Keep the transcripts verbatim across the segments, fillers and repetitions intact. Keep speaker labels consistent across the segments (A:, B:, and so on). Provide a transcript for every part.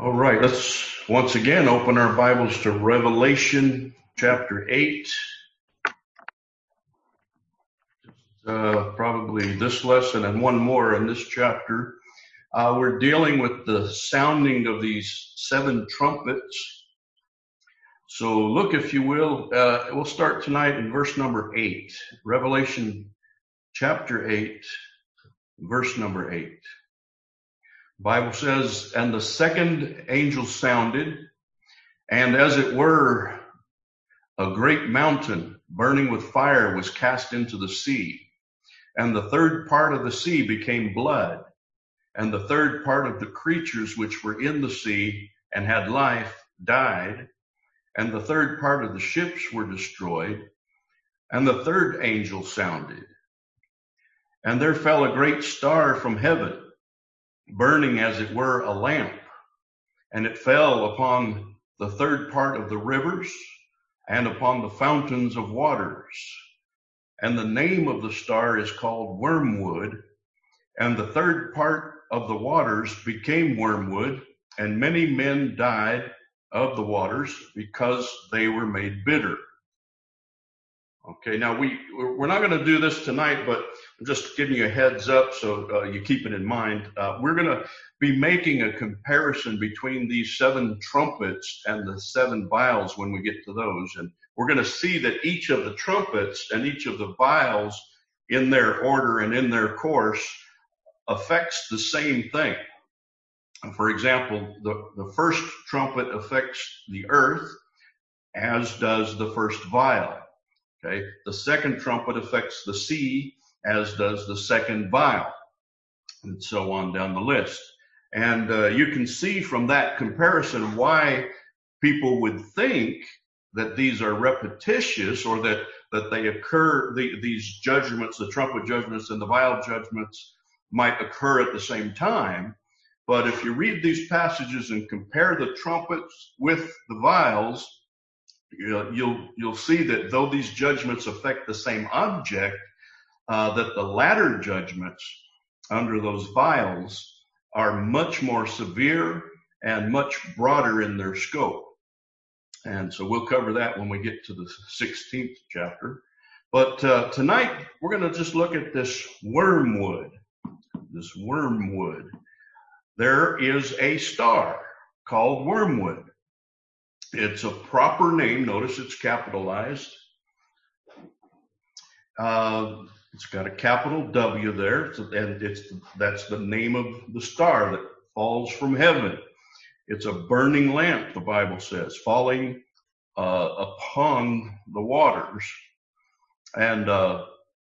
A: All right, let's once again open our Bibles to Revelation chapter eight. Uh, probably this lesson and one more in this chapter. Uh, we're dealing with the sounding of these seven trumpets. So look, if you will, uh, we'll start tonight in verse number eight. Revelation chapter eight, verse number eight. The Bible says, "And the second angel sounded, and as it were, a great mountain burning with fire was cast into the sea. And the third part of the sea became blood, and the third part of the creatures which were in the sea and had life died, and the third part of the ships were destroyed. And the third angel sounded, and there fell a great star from heaven, burning as it were a lamp, and it fell upon the third part of the rivers and upon the fountains of waters. And the name of the star is called Wormwood. And the third part of the waters became wormwood, and many men died of the waters because they were made bitter." Okay, now we, we're not going to do this tonight, but I'm just giving you a heads up so uh, you keep it in mind. Uh, we're going to be making a comparison between these seven trumpets and the seven vials when we get to those. And we're going to see that each of the trumpets and each of the vials in their order and in their course affects the same thing. For example, the, the first trumpet affects the earth, as does the first vial. Okay. The second trumpet affects the sea, as does the second vial, and so on down the list. And uh, you can see from that comparison why people would think that these are repetitious, or that, that they occur, the, these judgments, the trumpet judgments and the vial judgments might occur at the same time. But if you read these passages and compare the trumpets with the vials, You'll, you'll see that though these judgments affect the same object, uh, that the latter judgments under those vials are much more severe and much broader in their scope. And so we'll cover that when we get to the sixteenth chapter. But uh, tonight we're going to just look at this wormwood. This wormwood. There is a star called wormwood. It's a proper name. Notice it's capitalized. Uh, it's got a capital W there, and it's that's the name of the star that falls from heaven. It's a burning lamp, the Bible says, falling uh, upon the waters. And uh,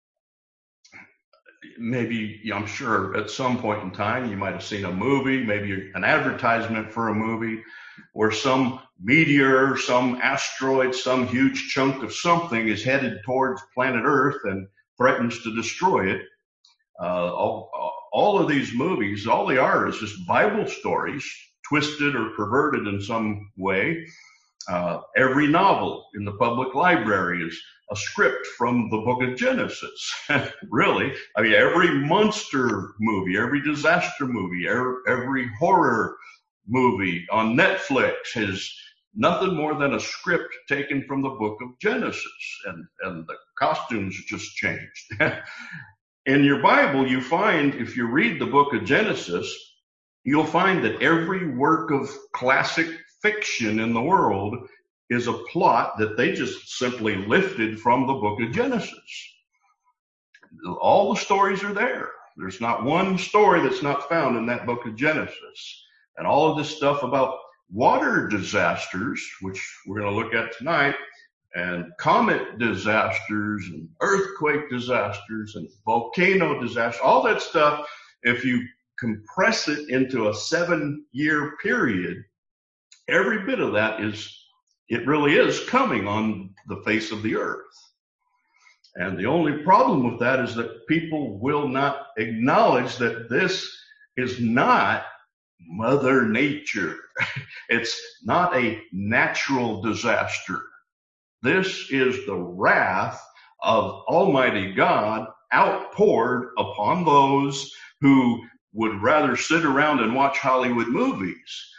A: maybe, I'm sure at some point in time you might have seen a movie, maybe an advertisement for a movie, where some meteor, some asteroid, some huge chunk of something is headed towards planet Earth and threatens to destroy it. Uh, all, all of these movies, all they are is just Bible stories, twisted or perverted in some way. Uh, every novel in the public library is a script from the book of Genesis. Really. I mean, every monster movie, every disaster movie, every, every horror movie on Netflix is nothing more than a script taken from the book of Genesis, and, and the costumes just changed. In your Bible, you find, if you read the book of Genesis, you'll find that every work of classic fiction in the world is a plot that they just simply lifted from the book of Genesis. All the stories are there. There's not one story that's not found in that book of Genesis. And all of this stuff about water disasters, which we're going to look at tonight, and comet disasters and earthquake disasters and volcano disasters, all that stuff, if you compress it into a seven-year period, every bit of that is, it really is coming on the face of the earth. And the only problem with that is that people will not acknowledge that this is not Mother Nature. It's not a natural disaster. This is the wrath of Almighty God outpoured upon those who would rather sit around and watch Hollywood movies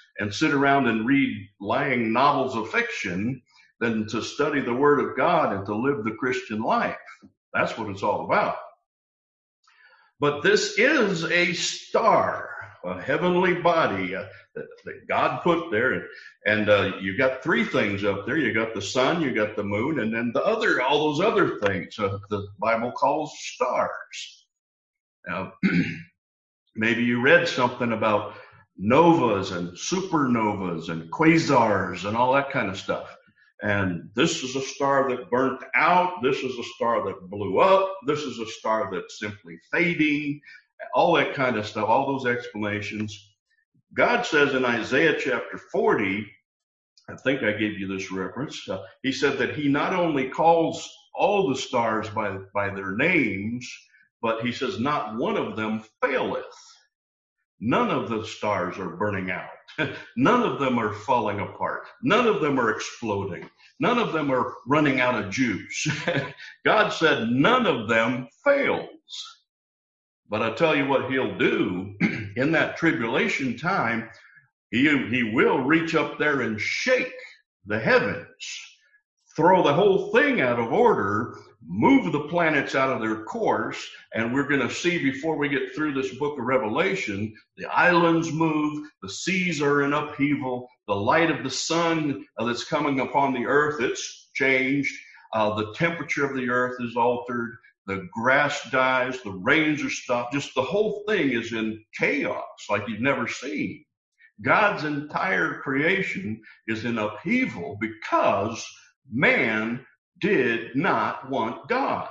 A: and sit around and read lying novels of fiction than to study the Word of God and to live the Christian life. That's what it's all about. But this is a star, a heavenly body uh, that, that God put there. And uh, you got three things up there. You got the sun, you got the moon, and then the other, all those other things uh, the Bible calls stars. Now, maybe you read something about novas and supernovas and quasars and all that kind of stuff. And this is a star that burnt out. This is a star that blew up. This is a star that's simply fading. All that kind of stuff, all those explanations. God says in Isaiah chapter forty, I think I gave you this reference, uh, he said that he not only calls all the stars by, by their names, but he says not one of them faileth. None of the stars are burning out. None of them are falling apart. None of them are exploding. None of them are running out of juice. God said none of them fails. But I tell you what he'll do in that tribulation time, he, he will reach up there and shake the heavens, throw the whole thing out of order, move the planets out of their course, and we're going to see before we get through this book of Revelation, the islands move, the seas are in upheaval, the light of the sun uh, that's coming upon the earth, it's changed, uh, the temperature of the earth is altered, the grass dies, the rains are stopped, just the whole thing is in chaos like you've never seen. God's entire creation is in upheaval because man did not want God.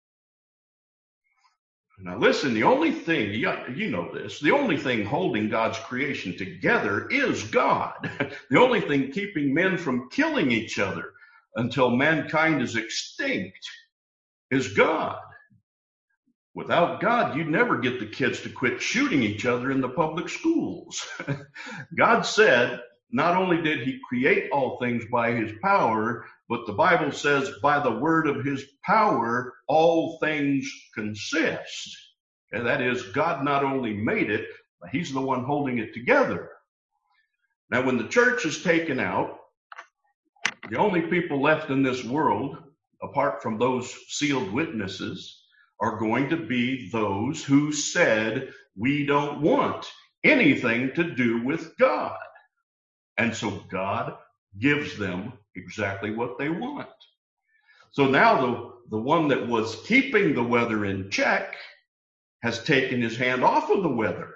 A: Now listen, the only thing, you know this, the only thing holding God's creation together is God. The only thing keeping men from killing each other until mankind is extinct is God. Without God, you'd never get the kids to quit shooting each other in the public schools. God said, not only did he create all things by his power, but the Bible says by the word of his power, all things consist. And that is, God not only made it, but he's the one holding it together. Now, when the church is taken out, the only people left in this world, apart from those sealed witnesses, are going to be those who said, we don't want anything to do with God. And so God gives them exactly what they want. So now the, the one that was keeping the weather in check has taken his hand off of the weather.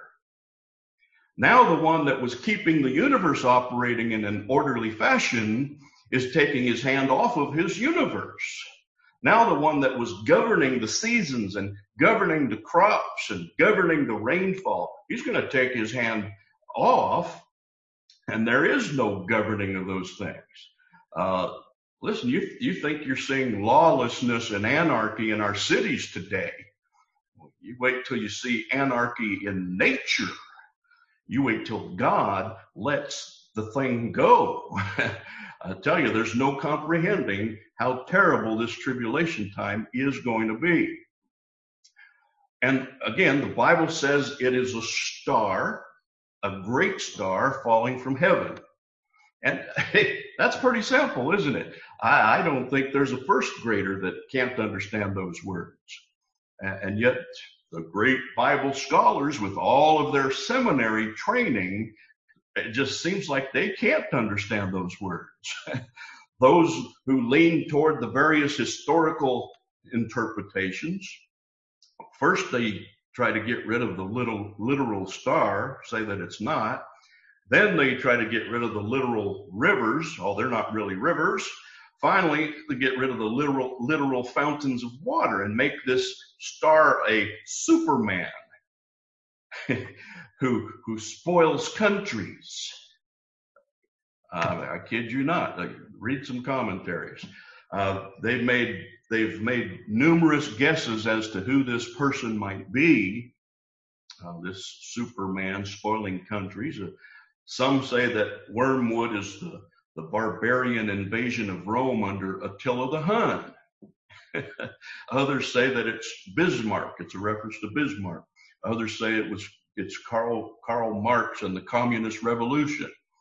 A: Now the one that was keeping the universe operating in an orderly fashion is taking his hand off of his universe. Now the one that was governing the seasons and governing the crops and governing the rainfall, he's going to take his hand off, and there is no governing of those things. Uh, listen, you, you think you're seeing lawlessness and anarchy in our cities today. You wait till you see anarchy in nature. You wait till God lets the thing go. I tell you, there's no comprehending how terrible this tribulation time is going to be. And again, the Bible says it is a star, a great star falling from heaven. And hey, that's pretty simple, isn't it? I, I don't think there's a first grader that can't understand those words. And, and yet the great Bible scholars with all of their seminary training, it just seems like they can't understand those words. Those who lean toward the various historical interpretations, first they try to get rid of the little literal star, say that it's not. Then they try to get rid of the literal rivers. Oh, they're not really rivers. Finally, they get rid of the literal literal fountains of water and make this star a Superman who who spoils countries. Uh, I kid you not. Like, read some commentaries. Uh, they've made they've made numerous guesses as to who this person might be. Uh, this Superman spoiling countries. Uh, some say that Wormwood is the, the barbarian invasion of Rome under Attila the Hun. Others say that it's Bismarck. It's a reference to Bismarck. Others say it was it's Karl Karl Marx and the Communist Revolution.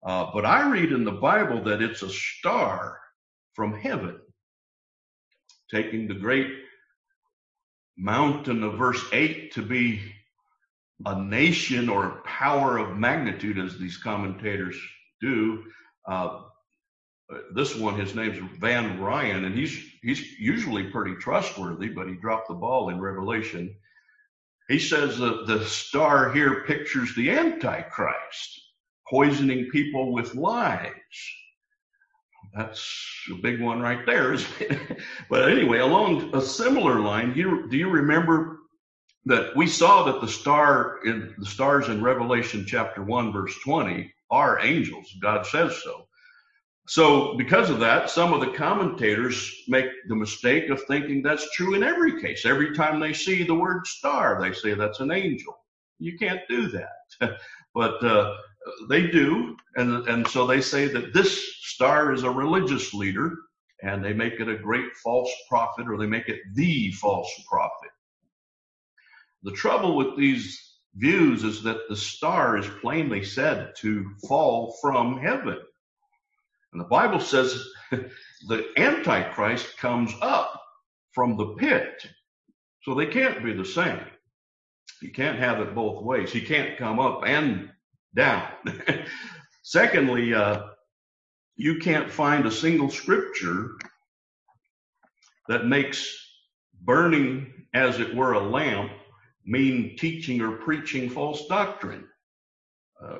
A: Uh, but I read in the Bible that it's a star from heaven, taking the great mountain of verse eight to be a nation or a power of magnitude, as these commentators do. Uh, this one, his name's Van Ryan, and he's he's usually pretty trustworthy, but he dropped the ball in Revelation. He says that the star here pictures the Antichrist, poisoning people with lies. That's a big one right there, isn't it? But anyway, along a similar line, you, do you remember that we saw that the star in the stars in Revelation chapter one, verse twenty are angels? God says so. So because of that, some of the commentators make the mistake of thinking that's true in every case. Every time they see the word star, they say that's an angel. You can't do that. But uh, they do. And, and so they say that this star is a religious leader, and they make it a great false prophet, or they make it the false prophet. The trouble with these views is that the star is plainly said to fall from heaven. And the Bible says the Antichrist comes up from the pit. So they can't be the same. You can't have it both ways. He can't come up and down. Secondly, uh, you can't find a single scripture that makes burning, as it were, a lamp mean teaching or preaching false doctrine. Uh,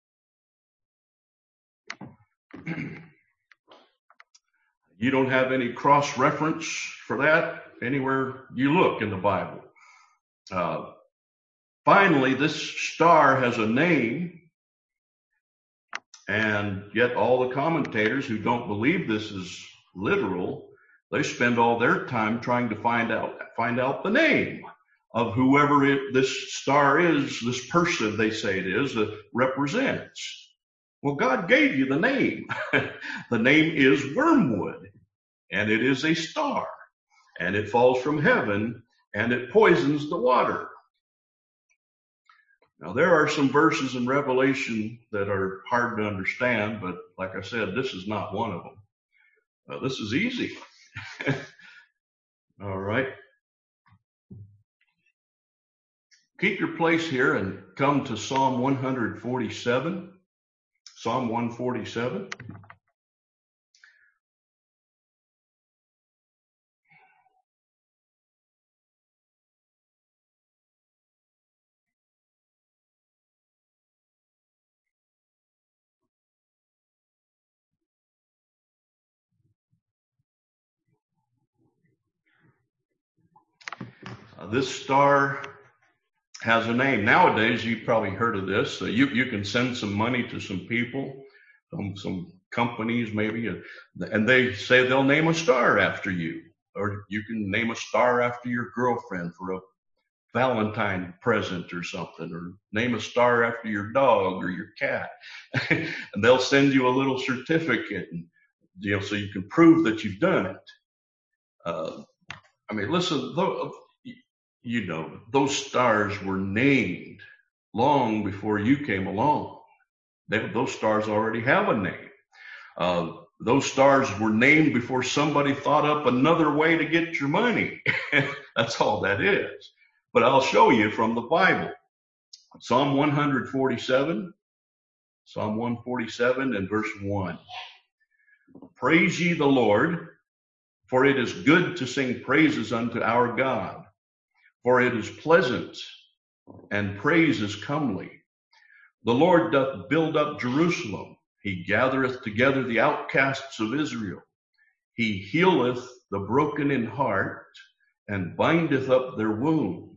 A: You don't have any cross-reference for that anywhere you look in the Bible. Uh, finally, this star has a name, and yet all the commentators who don't believe this is literal, they spend all their time trying to find out find out the name of whoever it, this star is, this person they say it is, that represents. Well, God gave you the name. The name is wormwood, and it is a star, and it falls from heaven, and it poisons the water. Now, there are some verses in Revelation that are hard to understand, but like I said, this is not one of them. Uh, this is easy. All right. Keep your place here and come to Psalm one forty-seven. Psalm one forty-seven. Uh, this star has a name. Nowadays, you've probably heard of this. Uh, you, you can send some money to some people, some, some companies maybe, uh, and they say they'll name a star after you. Or you can name a star after your girlfriend for a Valentine present or something, or name a star after your dog or your cat. And they'll send you a little certificate, and, you know, so you can prove that you've done it. Uh, I mean, listen, though, you know, those stars were named long before you came along. They, those stars already have a name. Uh, those stars were named before somebody thought up another way to get your money. That's all that is. But I'll show you from the Bible. Psalm one forty-seven, Psalm one forty-seven and verse one. Praise ye the Lord, for it is good to sing praises unto our God. For it is pleasant, and praise is comely. The Lord doth build up Jerusalem. He gathereth together the outcasts of Israel. He healeth the broken in heart, and bindeth up their wounds.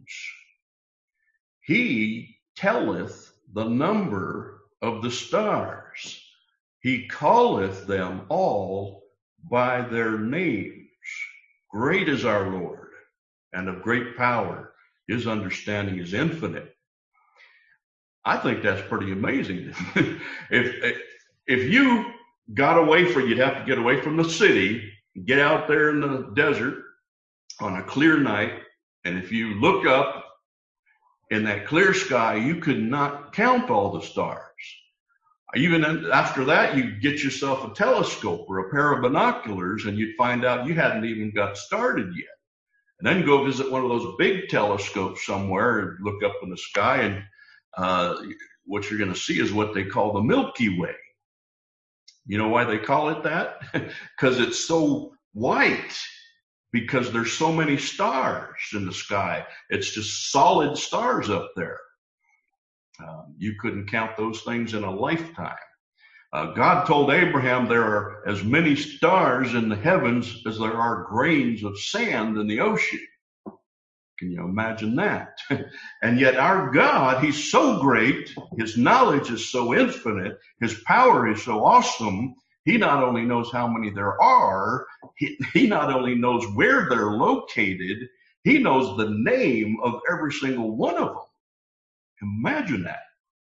A: He telleth the number of the stars. He calleth them all by their names. Great is our Lord, and of great power. His understanding is infinite. I think that's pretty amazing. if if you got away from, you'd have to get away from the city, get out there in the desert on a clear night, and if you look up in that clear sky, you could not count all the stars. Even after that, you get yourself a telescope or a pair of binoculars, and you'd find out you hadn't even got started yet. And then go visit one of those big telescopes somewhere and look up in the sky, and uh, what you're going to see is what they call the Milky Way. You know why they call it that? Because it's so white, because there's so many stars in the sky. It's just solid stars up there. Um, you couldn't count those things in a lifetime. Uh, God told Abraham there are as many stars in the heavens as there are grains of sand in the ocean. Can you imagine that? And yet our God, he's so great, his knowledge is so infinite, his power is so awesome, he not only knows how many there are, he, he not only knows where they're located, he knows the name of every single one of them. Imagine that.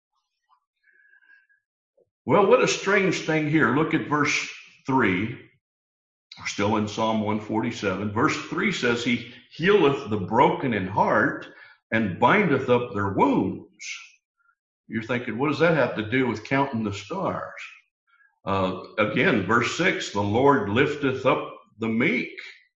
A: Well, what a strange thing here. Look at verse three. We're still in Psalm one forty-seven. Verse three says, he healeth the broken in heart and bindeth up their wounds. You're thinking, what does that have to do with counting the stars? Uh, again, verse six, the Lord lifteth up the meek.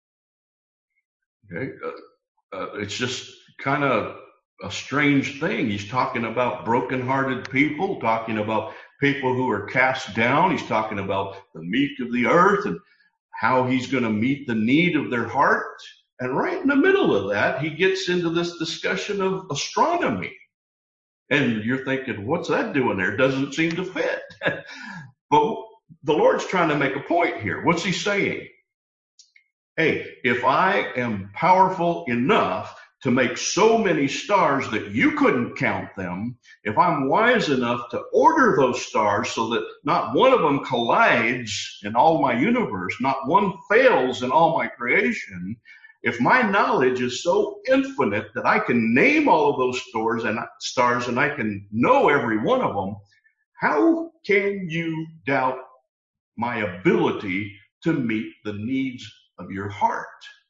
A: Okay, uh, uh, it's just kind of a strange thing. He's talking about brokenhearted people, talking about people who are cast down. He's talking about the meek of the earth and how he's going to meet the need of their heart. And right in the middle of that, he gets into this discussion of astronomy. And you're thinking, what's that doing there? Doesn't seem to fit. But the Lord's trying to make a point here. What's he saying? Hey, if I am powerful enough to make so many stars that you couldn't count them, if I'm wise enough to order those stars so that not one of them collides in all my universe, not one fails in all my creation, if my knowledge is so infinite that I can name all of those stars and stars and I can know every one of them, how can you doubt my ability to meet the needs of your heart?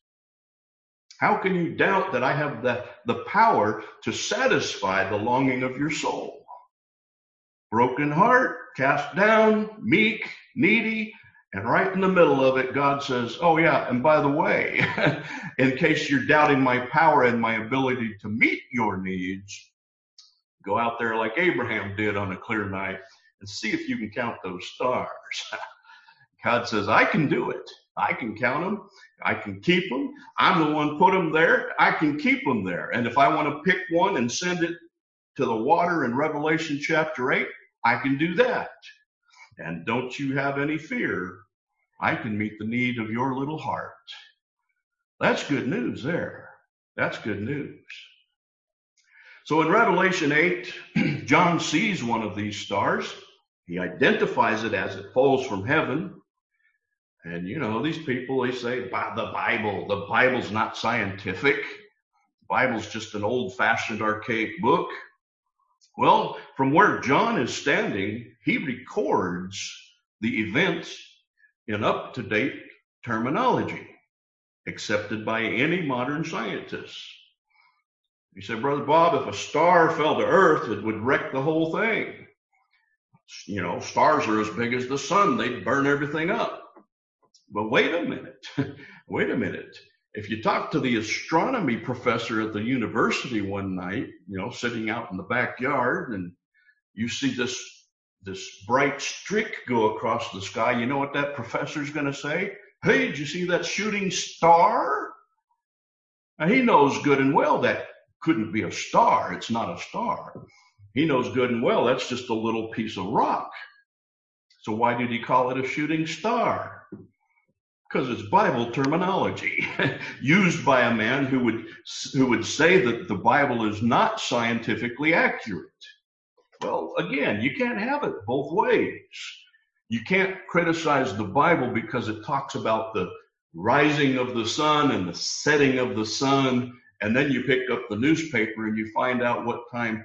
A: How can you doubt that I have the, the power to satisfy the longing of your soul? Broken heart, cast down, meek, needy, and right in the middle of it, God says, oh yeah, and by the way, in case you're doubting my power and my ability to meet your needs, go out there like Abraham did on a clear night and see if you can count those stars. God says, I can do it. I can count them. I can keep them. I'm the one put them there. I can keep them there. And if I want to pick one and send it to the water in Revelation chapter eight, I can do that. And don't you have any fear. I can meet the need of your little heart. That's good news there. That's good news. So in Revelation eight, John sees one of these stars. He identifies it as it falls from heaven. And, you know, these people, they say, the Bible, the Bible's not scientific. The Bible's just an old-fashioned, archaic book. Well, from where John is standing, he records the events in up-to-date terminology accepted by any modern scientist. He said, Brother Bob, if a star fell to earth, it would wreck the whole thing. You know, stars are as big as the sun. They'd burn everything up. But wait a minute, wait a minute. If you talk to the astronomy professor at the university one night, you know, sitting out in the backyard, and you see this, this bright streak go across the sky, you know what that professor's going to say? Hey, did you see that shooting star? Now, he knows good and well that couldn't be a star. It's not a star. He knows good and well that's just a little piece of rock. So why did he call it a shooting star? Because it's Bible terminology used by a man who would who would say that the Bible is not scientifically accurate. Well, again, you can't have it both ways. You can't criticize the Bible because it talks about the rising of the sun and the setting of the sun, and then you pick up the newspaper and you find out what time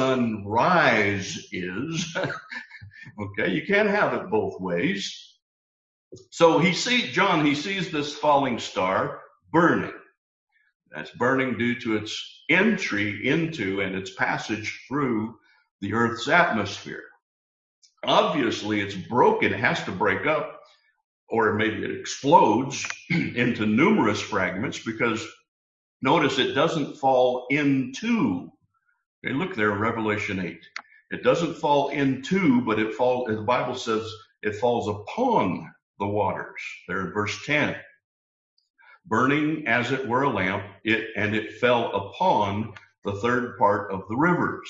A: sunrise is. Okay, you can't have it both ways. So he sees, John, he sees this falling star burning. That's burning due to its entry into and its passage through the earth's atmosphere. Obviously, it's broken. It has to break up, or maybe it explodes into numerous fragments, because notice it doesn't fall into. Okay, look there, Revelation eight. It doesn't fall into, but it falls, the Bible says it falls upon the waters. There in verse ten. Burning as it were a lamp, it and it fell upon the third part of the rivers.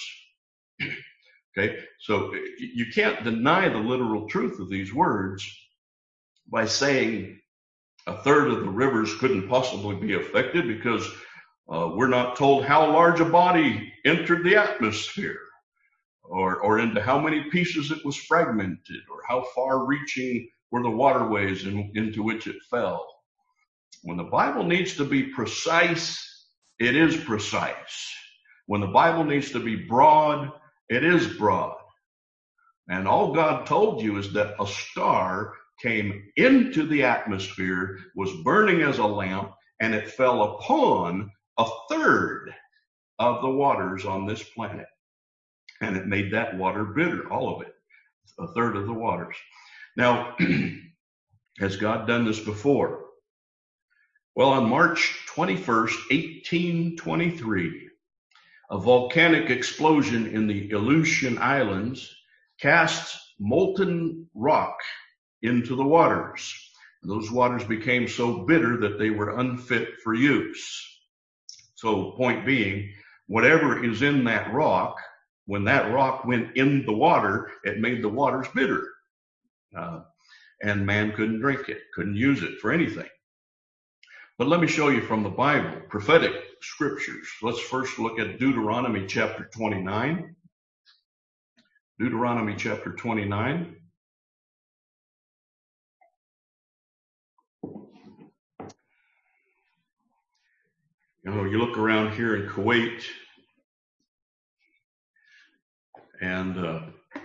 A: Okay, so you can't deny the literal truth of these words by saying a third of the rivers couldn't possibly be affected, because uh, we're not told how large a body entered the atmosphere, or, or into how many pieces it was fragmented, or how far reaching were the waterways in, into which it fell. When the Bible needs to be precise, it is precise. When the Bible needs to be broad, it is broad. And all God told you is that a star came into the atmosphere, was burning as a lamp, and it fell upon a third of the waters on this planet. And it made that water bitter, all of it, a third of the waters. Now, has God done this before? Well, on March twenty-first, eighteen twenty-three, a volcanic explosion in the Aleutian Islands cast molten rock into the waters. Those waters became so bitter that they were unfit for use. So, point being, whatever is in that rock, when that rock went in the water, it made the waters bitter. Uh, and man couldn't drink it, couldn't use it for anything. But let me show you from the Bible, prophetic scriptures. Let's first look at Deuteronomy chapter twenty-nine. Deuteronomy chapter twenty-nine. You know, you look around here in Kuwait, and uh,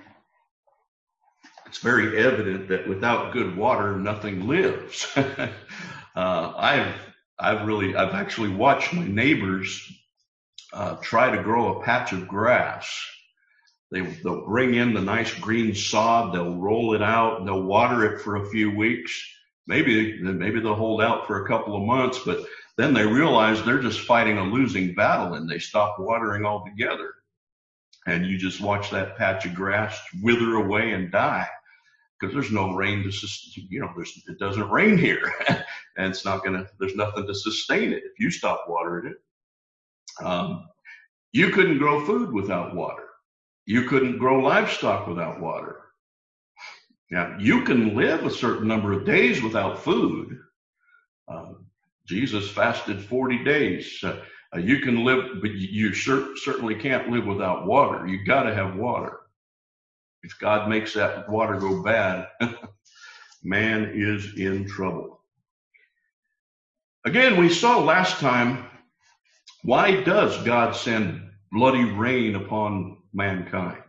A: it's very evident that without good water, nothing lives. uh, I've, I've really, I've actually watched my neighbors uh, try to grow a patch of grass. They, they'll bring in the nice green sod, they'll roll it out, they'll water it for a few weeks. Maybe, maybe they'll hold out for a couple of months, but then they realize they're just fighting a losing battle, and they stop watering altogether. And you just watch that patch of grass wither away and die, because there's no rain to sustain, you know, there's, it doesn't rain here, and it's not gonna, there's nothing to sustain it if you stop watering it. Um, you couldn't grow food without water. You couldn't grow livestock without water. Now, you can live a certain number of days without food. Uh, Jesus fasted forty days. Uh, you can live, but you cer- certainly can't live without water. You got to have water. If God makes that water go bad, man is in trouble. Again, we saw last time, why does God send bloody rain upon mankind?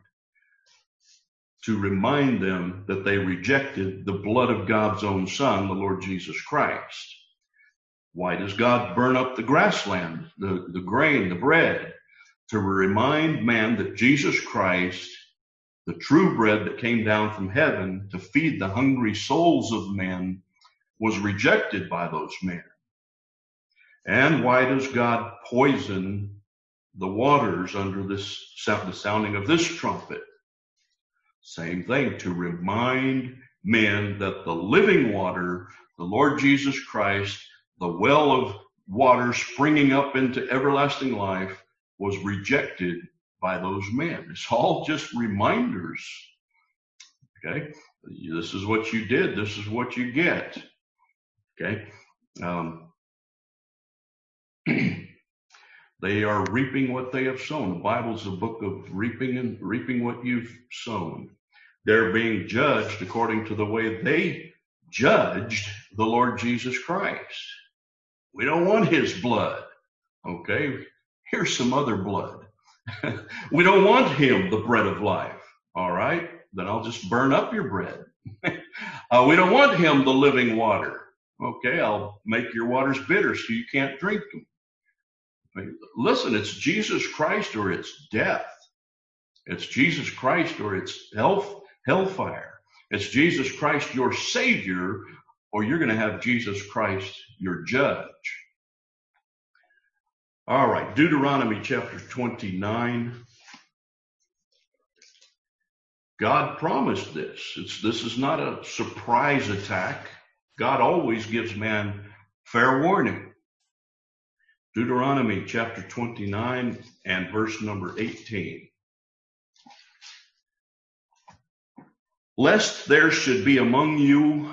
A: To remind them that they rejected the blood of God's own Son, the Lord Jesus Christ. Why does God burn up the grassland, the, the grain, the bread? To remind man that Jesus Christ, the true bread that came down from heaven to feed the hungry souls of men, was rejected by those men. And why does God poison the waters under this the sounding of this trumpet? Same thing, to remind men that the living water, the Lord Jesus Christ, the well of water springing up into everlasting life, was rejected by those men. It's all just reminders. Okay, this is what you did. This is what you get. Okay, um, they are reaping what they have sown. The Bible's a book of reaping and reaping what you've sown. They're being judged according to the way they judged the Lord Jesus Christ. We don't want his blood. Okay, here's some other blood. We don't want him, the bread of life. All right, then I'll just burn up your bread. uh, we don't want him, the living water. Okay, I'll make your waters bitter so you can't drink them. I mean, listen, it's Jesus Christ or it's death. It's Jesus Christ or it's health, hellfire. It's Jesus Christ, your Savior, or you're going to have Jesus Christ, your judge. All right, Deuteronomy chapter twenty-nine. God promised this. It's, this is not a surprise attack. God always gives man fair warning. Deuteronomy chapter twenty-nine and verse number eighteen. Lest there should be among you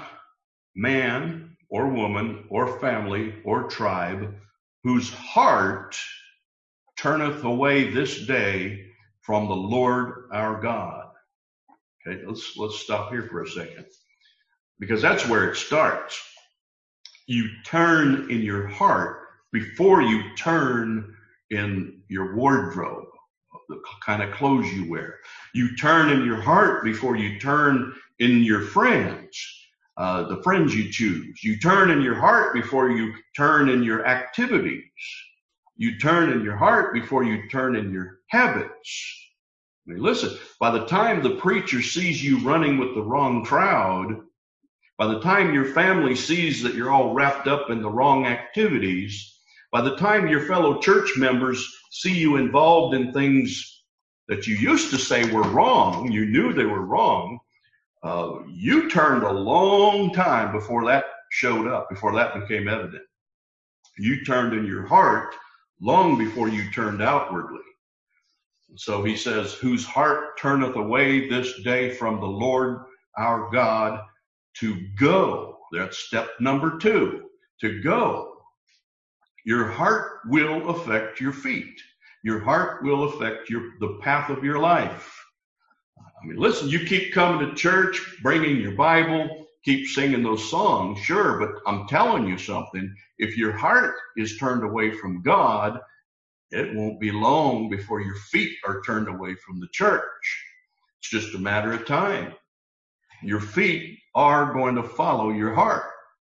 A: man or woman or family or tribe whose heart turneth away this day from the Lord our God. Okay, let's let's stop here for a second, because that's where it starts. You turn in your heart before you turn in your wardrobe, the kind of clothes you wear. You turn in your heart before you turn in your friends, uh, the friends you choose. You turn in your heart before you turn in your activities. You turn in your heart before you turn in your habits. I mean, listen, by the time the preacher sees you running with the wrong crowd, by the time your family sees that you're all wrapped up in the wrong activities, by the time your fellow church members see you involved in things that you used to say were wrong, you knew they were wrong, uh, you turned a long time before that showed up, before that became evident. You turned in your heart long before you turned outwardly. So he says, whose heart turneth away this day from the Lord our God to go. That's step number two, to go. Your heart will affect your feet. Your heart will affect your, the path of your life. I mean, listen, you keep coming to church, bringing your Bible, keep singing those songs, sure, but I'm telling you something. If your heart is turned away from God, it won't be long before your feet are turned away from the church. It's just a matter of time. Your feet are going to follow your heart.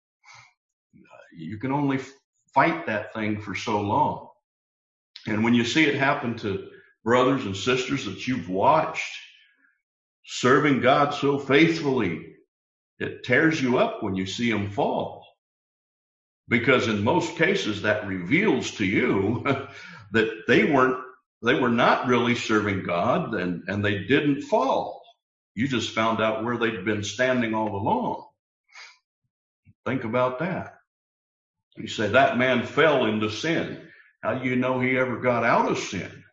A: You can only fight that thing for so long. And when you see it happen to brothers and sisters that you've watched serving God so faithfully, it tears you up when you see them fall. Because in most cases that reveals to you that they weren't, they were not really serving God, and, and they didn't fall. You just found out where they'd been standing all along. Think about that. You say that man fell into sin. How do you know he ever got out of sin?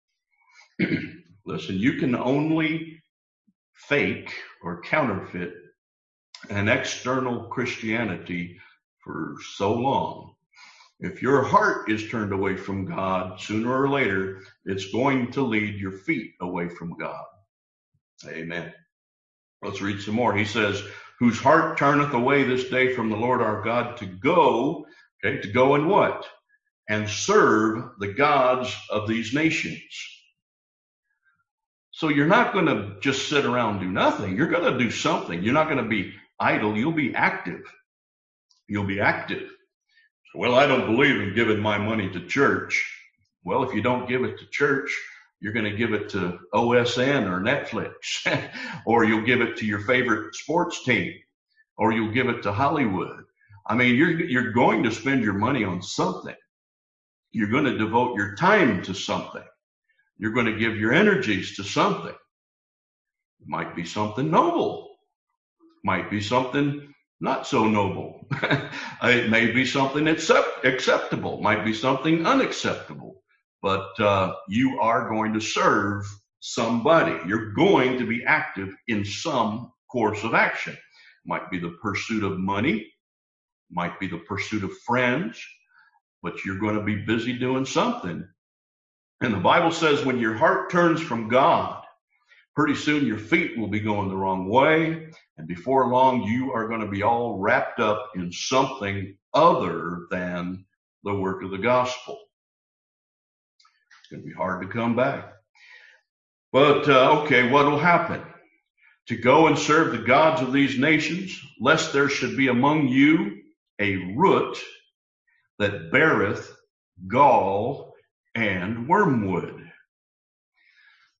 A: Listen, you can only fake or counterfeit an external Christianity for so long. If your heart is turned away from God, sooner or later, it's going to lead your feet away from God. Amen. Let's read some more. He says, whose heart turneth away this day from the Lord our God to go, okay, to go and what? And serve the gods of these nations. So you're not going to just sit around and do nothing. You're going to do something. You're not going to be idle. You'll be active. You'll be active. Well, I don't believe in giving my money to church. Well, if you don't give it to church, you're going to give it to O S N or Netflix, or you'll give it to your favorite sports team, or you'll give it to Hollywood. I mean, you're, you're going to spend your money on something. You're going to devote your time to something. You're going to give your energies to something. It might be something noble. Might be something not so noble. It may be something accept, acceptable. Might be something unacceptable. But uh, you are going to serve somebody. You're going to be active in some course of action. Might be the pursuit of money. Might be the pursuit of friends. But you're going to be busy doing something. And the Bible says when your heart turns from God, pretty soon your feet will be going the wrong way. And before long, you are going to be all wrapped up in something other than the work of the gospel. It's going to be hard to come back. But, uh, okay, what will happen? To go and serve the gods of these nations, lest there should be among you a root that beareth gall and wormwood.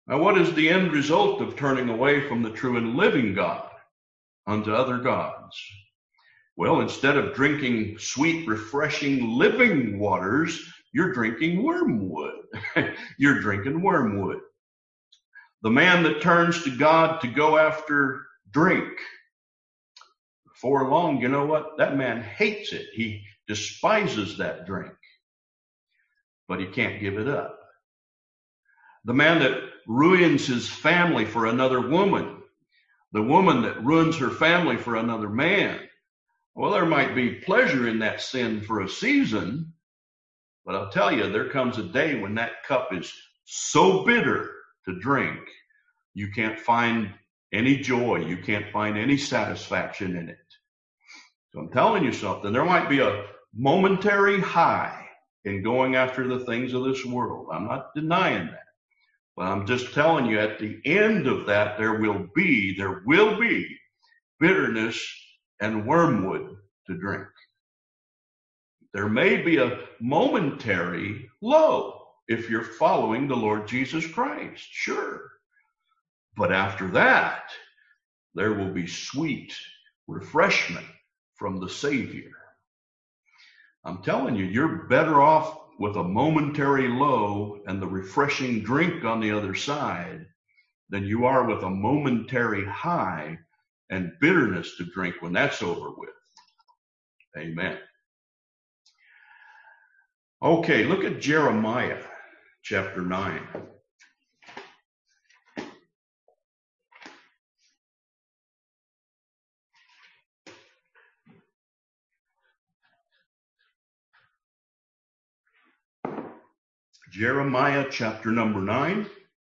A: Now, what is the end result of turning away from the true and living God unto other gods? Well, instead of drinking sweet, refreshing, living waters, you're drinking wormwood. You're drinking wormwood. The man that turns to God to go after drink, before long, you know what? That man hates it. He despises that drink, but he can't give it up. The man that ruins his family for another woman, the woman that ruins her family for another man. Well, there might be pleasure in that sin for a season, but I'll tell you, there comes a day when that cup is so bitter to drink, you can't find any joy. You can't find any satisfaction in it. So I'm telling you something. There might be a momentary high in going after the things of this world. I'm not denying that. But I'm just telling you, at the end of that, there will be, there will be bitterness and wormwood to drink. There may be a momentary low if you're following the Lord Jesus Christ, sure. But after that, there will be sweet refreshment from the Savior. I'm telling you, you're better off with a momentary low and the refreshing drink on the other side than you are with a momentary high and bitterness to drink when that's over with. Amen. Okay, look at Jeremiah chapter nine. Jeremiah chapter number nine.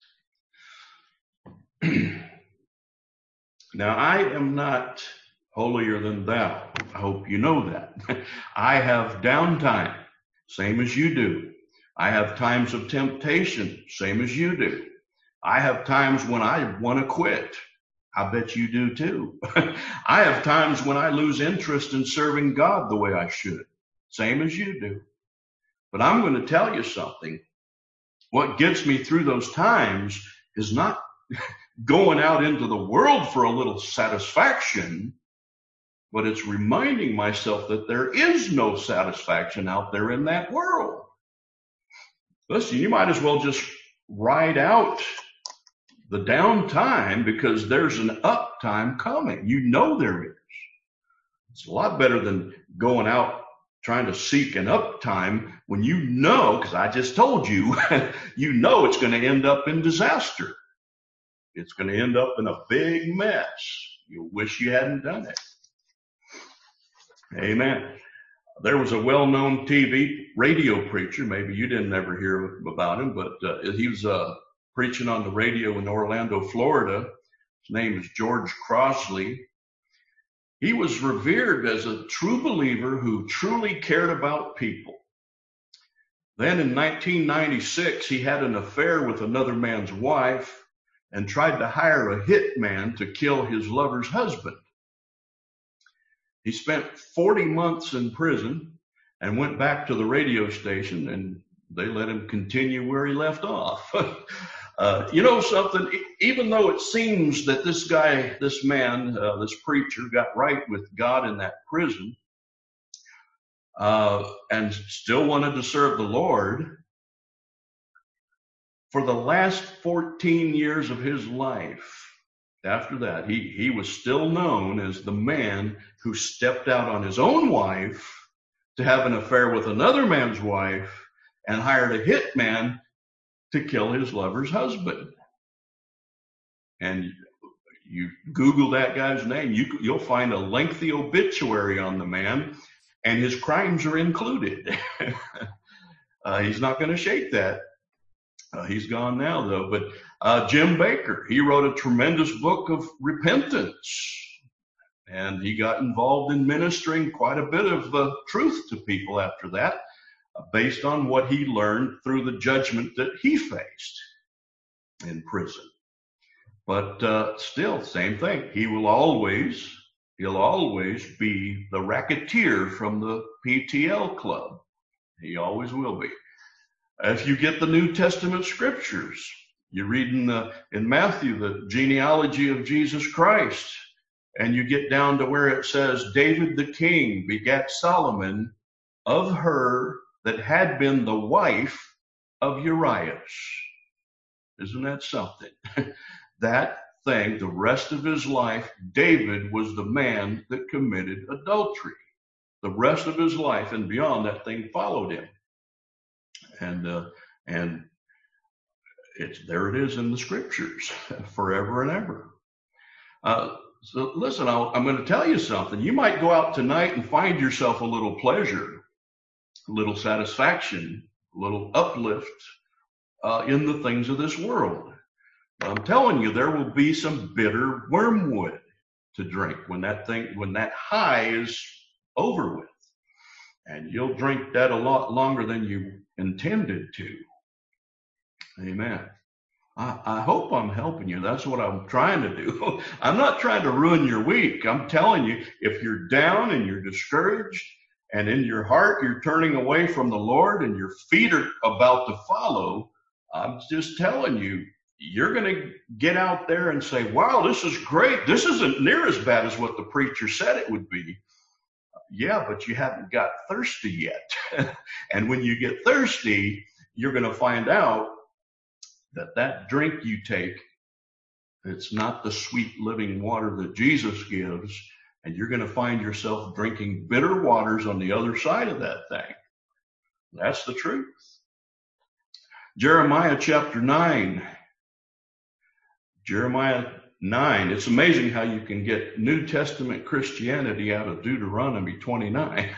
A: Now, I am not holier than thou. I hope you know that. I have downtime, same as you do. I have times of temptation, same as you do. I have times when I want to quit. I bet you do too. I have times when I lose interest in serving God the way I should, same as you do. But I'm going to tell you something. What gets me through those times is not going out into the world for a little satisfaction, but it's reminding myself that there is no satisfaction out there in that world. Listen, you might as well just ride out the downtime because there's an up time coming. You know there is. It's a lot better than going out trying to seek an uptime when you know, because I just told you, you know it's going to end up in disaster. It's going to end up in a big mess. You'll wish you hadn't done it. Amen. There was a well-known T V radio preacher. Maybe you didn't ever hear about him, but uh, he was uh, preaching on the radio in Orlando, Florida. His name is George Crossley. He was revered as a true believer who truly cared about people. Then in nineteen ninety-six, he had an affair with another man's wife and tried to hire a hitman to kill his lover's husband. He spent forty months in prison and went back to the radio station, and they let him continue where he left off. Uh, you know something, even though it seems that this guy, this man, uh, this preacher got right with God in that prison uh, and still wanted to serve the Lord, for the last fourteen years of his life, after that, he, he was still known as the man who stepped out on his own wife to have an affair with another man's wife and hired a hitman to kill his lover's husband. And you Google that guy's name, you, you'll find a lengthy obituary on the man, and his crimes are included. uh, he's not going to shake that. Uh, he's gone now, though. But uh, Jim Baker, he wrote a tremendous book of repentance, and he got involved in ministering quite a bit of uh, truth to people after that, based on what he learned through the judgment that he faced in prison. But uh, still, same thing. He will always, he'll always be the racketeer from the P T L club. He always will be. If you get the New Testament scriptures, You read in, the, in Matthew the genealogy of Jesus Christ, and you get down to where it says, David the king begat Solomon of her that had been the wife of Uriah. Isn't that something? That thing, the rest of his life, David was the man that committed adultery. The rest of his life and beyond, that thing followed him. And, uh, and it's, there it is in the scriptures forever and ever. Uh, so listen, I'll, I'm going to tell you something. You might go out tonight and find yourself a little pleasure, a little satisfaction, a little uplift uh, in the things of this world. I'm telling you, there will be some bitter wormwood to drink when that thing, when that high is over with. And you'll drink that a lot longer than you intended to. Amen. I, I hope I'm helping you. That's what I'm trying to do. I'm not trying to ruin your week. I'm telling you, if you're down and you're discouraged and in your heart you're turning away from the Lord and your feet are about to follow, I'm just telling you, you're going to get out there and say, wow, this is great. This isn't near as bad as what the preacher said it would be. Yeah, but you haven't got thirsty yet. And when you get thirsty, you're going to find out that that drink you take, it's not the sweet living water that Jesus gives. And you're going to find yourself drinking bitter waters on the other side of that thing. That's the truth. Jeremiah chapter nine. Jeremiah nine. It's amazing how you can get New Testament Christianity out of Deuteronomy twenty-nine.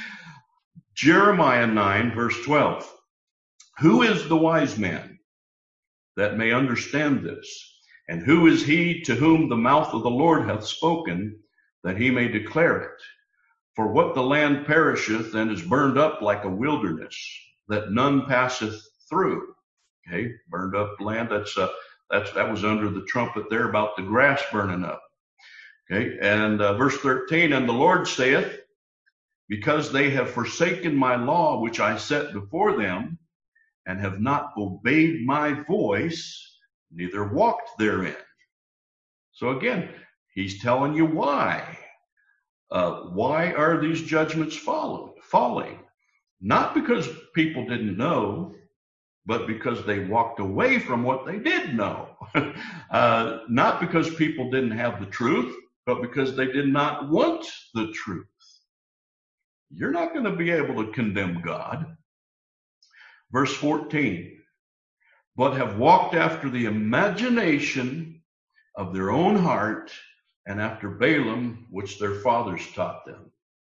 A: Jeremiah nine, verse twelve. Who is the wise man that may understand this? And who is he to whom the mouth of the Lord hath spoken, that he may declare it? For what the land perisheth and is burned up like a wilderness, that none passeth through. Okay, burned up land, that's uh, That's, that was under the trumpet there about the grass burning up. Okay. And uh, verse thirteen, and the Lord saith, because they have forsaken my law, which I set before them, and have not obeyed my voice, neither walked therein. So again, he's telling you why. Uh, why are these judgments follow, falling? Not because people didn't know, but because they walked away from what they did know. uh, not because people didn't have the truth, but because they did not want the truth. You're not going to be able to condemn God. Verse fourteen, but have walked after the imagination of their own heart and after Balaam, which their fathers taught them.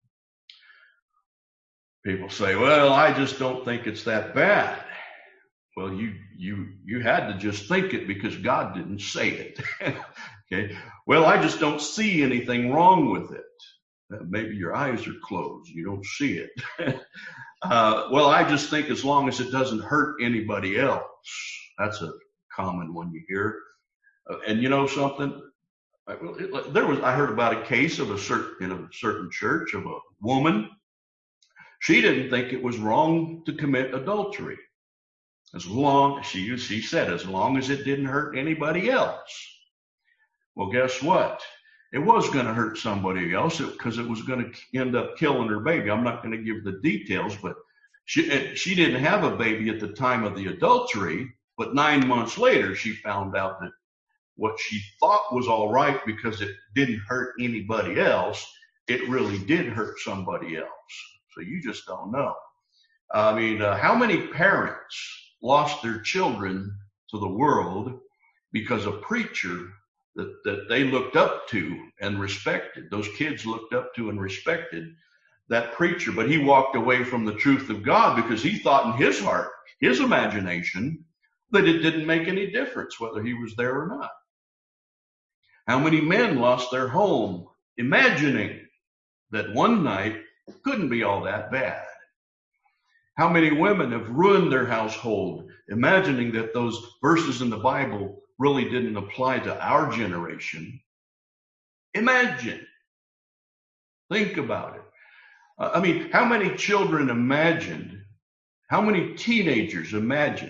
A: People say, well, I just don't think it's that bad. Well, you you you had to just think it because God didn't say it. Okay. Well, I just don't see anything wrong with it. Uh, maybe your eyes are closed. You don't see it. uh, well, I just think as long as it doesn't hurt anybody else. That's a common one you hear. Uh, and you know something? I, it, there was I heard about a case of a certain in a certain church of a woman. She didn't think it was wrong to commit adultery. As long, she, she said, as long as it didn't hurt anybody else. Well, guess what? It was going to hurt somebody else because it, it was going to end up killing her baby. I'm not going to give the details, but she, she didn't have a baby at the time of the adultery, but nine months later, she found out that what she thought was all right because it didn't hurt anybody else, it really did hurt somebody else. So you just don't know. I mean, uh, how many parents lost their children to the world because a preacher that, that they looked up to and respected, those kids looked up to and respected that preacher, but he walked away from the truth of God because he thought in his heart, his imagination, that it didn't make any difference whether he was there or not. How many men lost their home imagining that one night couldn't be all that bad? How many women have ruined their household, imagining that those verses in the Bible really didn't apply to our generation? Imagine. Think about it. Uh, I mean, how many children imagined, how many teenagers imagined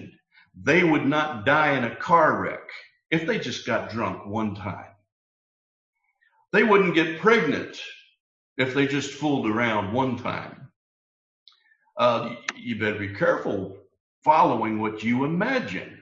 A: they would not die in a car wreck if they just got drunk one time. They wouldn't get pregnant if they just fooled around one time. Uh, you better be careful following what you imagine.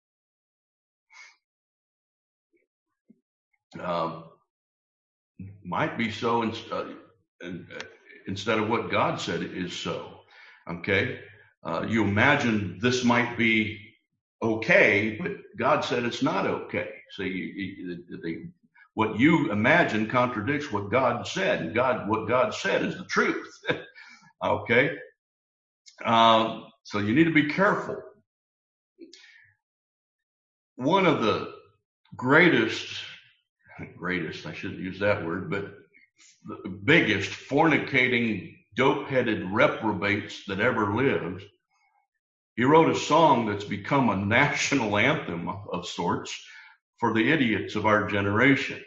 A: Uh, might be so in, uh, in, uh, instead of what God said is so. Okay? Uh, you imagine this might be okay, but God said it's not okay. So you, you, they, what you imagine contradicts what God said, and God, what God said is the truth. Okay? Um, so you need to be careful. One of the greatest, greatest, I shouldn't use that word, but the biggest fornicating, dope-headed reprobates that ever lived, he wrote a song that's become a national anthem of sorts for the idiots of our generation.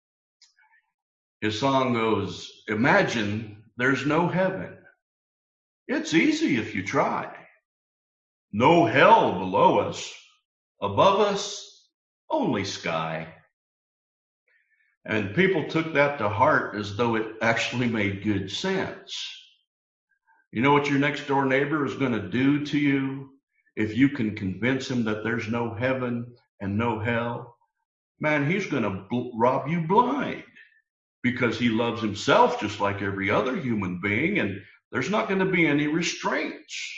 A: His song goes, imagine there's no heaven. It's easy if you try. No hell below us. Above us, only sky. And people took that to heart as though it actually made good sense. You know what your next door neighbor is going to do to you if you can convince him that there's no heaven and no hell? Man, he's going to bl- rob you blind because he loves himself just like every other human being, and there's not going to be any restraints.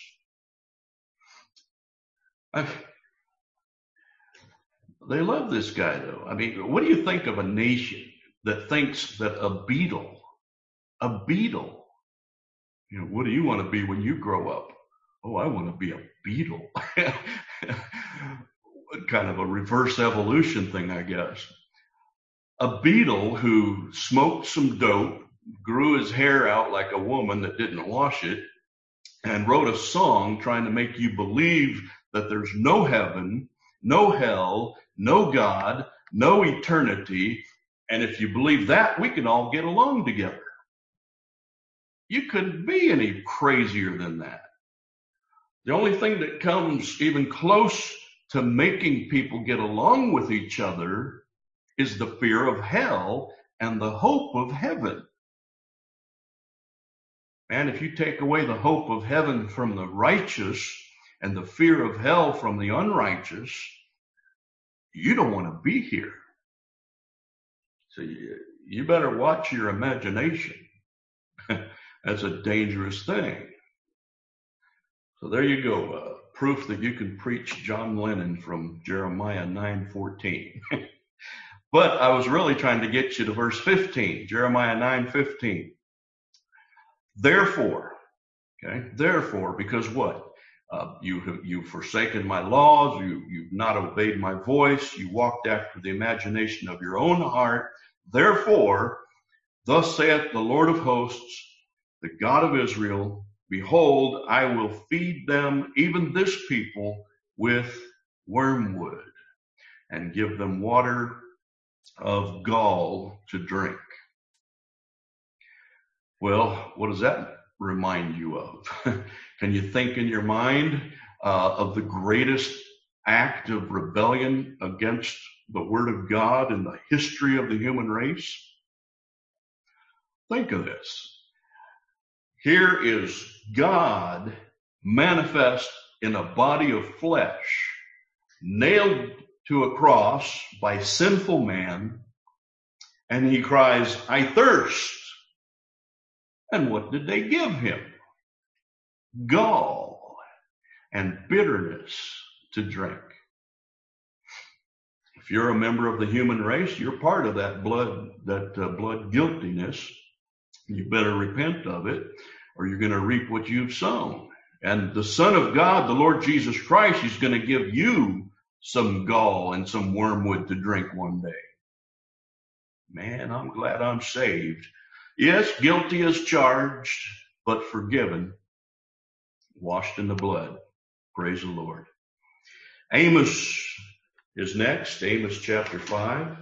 A: I, they love this guy, though. I mean, what do you think of a nation that thinks that a beetle, a beetle, you know, what do you want to be when you grow up? Oh, I want to be a beetle. Kind of a reverse evolution thing, I guess. A beetle who smoked some dope, grew his hair out like a woman that didn't wash it, and wrote a song trying to make you believe that there's no heaven, no hell, no God, no eternity. And if you believe that, we can all get along together. You couldn't be any crazier than that. The only thing that comes even close to making people get along with each other is the fear of hell and the hope of heaven. And if you take away the hope of heaven from the righteous and the fear of hell from the unrighteous, you don't want to be here. So you, you better watch your imagination. That's a dangerous thing. So there you go. Uh, proof that you can preach John Lennon from Jeremiah nine fourteen. But I was really trying to get you to verse fifteen, Jeremiah nine fifteen. Therefore, okay, therefore, because what? Uh, you have, you've forsaken my laws, you, you've not obeyed my voice, you walked after the imagination of your own heart. Therefore, thus saith the Lord of hosts, the God of Israel, behold, I will feed them, even this people, with wormwood, and give them water of gall to drink. Well, what does that remind you of? Can you think in your mind uh, of the greatest act of rebellion against the Word of God in the history of the human race? Think of this. Here is God manifest in a body of flesh, nailed to a cross by sinful man, and he cries, I thirst. And what did they give him? Gall and bitterness to drink. If you're a member of the human race, you're part of that blood, that uh, blood guiltiness. You better repent of it, or you're going to reap what you've sown. And the Son of God, the Lord Jesus Christ, is going to give you some gall and some wormwood to drink one day. Man, I'm glad I'm saved. Yes, guilty as charged, but forgiven, washed in the blood. Praise the Lord. Amos is next, Amos chapter five.